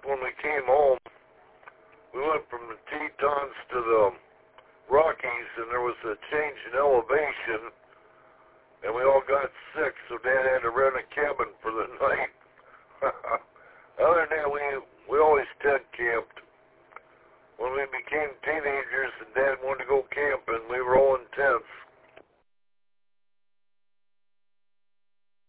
when we came home, we went from the Tetons to the Rockies, and there was a change in elevation, and we all got sick, so Dad had to rent a cabin for the night. Other than that, we always tent camped. When we became teenagers,